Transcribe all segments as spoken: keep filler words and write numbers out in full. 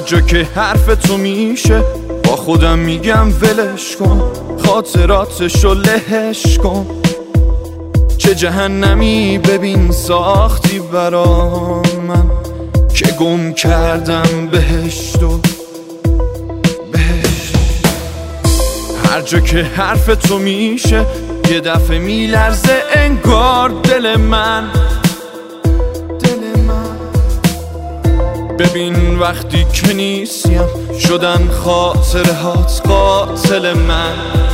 جا که حرف تو میشه با خودم میگم ولش کن، خاطراتشو لهش کن. چه جهنمی ببین ساختی برا من که گم کردم بهشتو بهشت. هر جا که حرف تو میشه یه دفعه میلرزه انگار دل من دل من. ببین وقتی که نیستیم شدن خاطره هات قاتل من.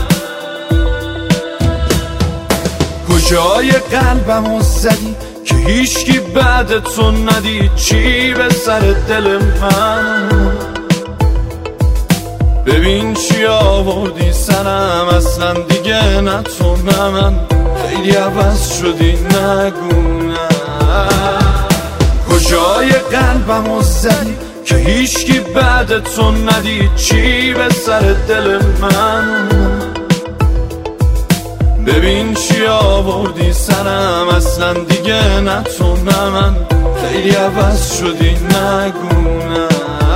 کجای قلبمو زدی که هیچکی بعد تو ندید؟ چی به سر دل من؟ ببین چی آوردی سرم، اصلا دیگه نه تو نه من. خیلی عوض شدی نگو نه. کجای قلبمو زدی که هیچکی بعد تو ندید؟ چی به سر دل من؟ ببین چی آوردی سرم، اصلا دیگه نه تو نه من. خیلی عوض شدی نگو نه.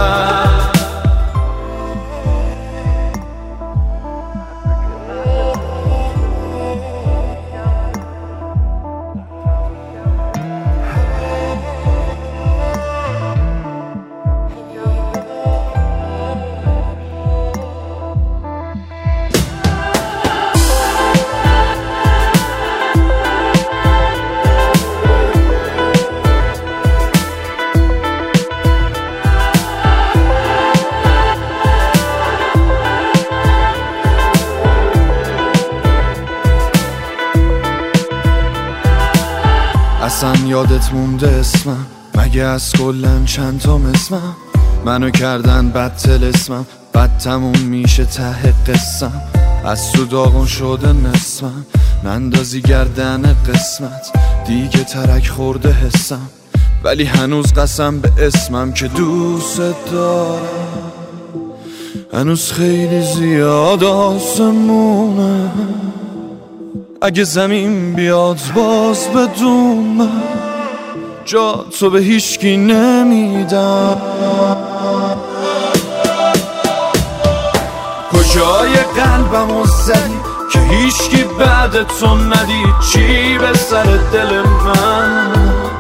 اصلا یادت مونده اسمم؟ مگه از کلن چند تا اسمم؟ منو کردن بدتل اسمم، بد تموم میشه ته قسم. از تو داغون شده نسمم، نندازی گردن قسمت. دیگه ترک خورده حسم، ولی هنوز قسم به اسمم که دوست دارم. هنوز خیلی زیاد آسمونه، اگه زمین بیاد باز بدون من، جا تو به هیچکی نمیدم. کجای قلبمو زدی که هیچکی بعد تو ندید؟ چی به سر دل من؟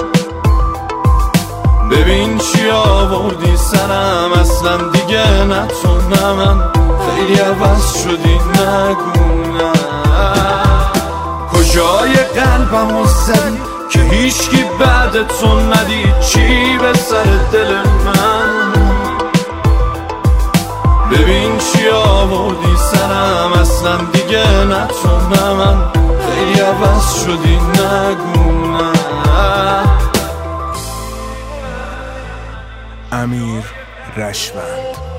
ببین چی آوردی سرم، اصلا دیگه نه تو نه من. خیلی عوض شدی نگو نه. کجای قلبمو زدی که هیچکی بعد تو ندید؟ چی به سر دل من؟ ببین چی آوردی سرم، اصلا دیگه نه تو نه من. خیلی عوض شدی نگو نه. امیر رشوند.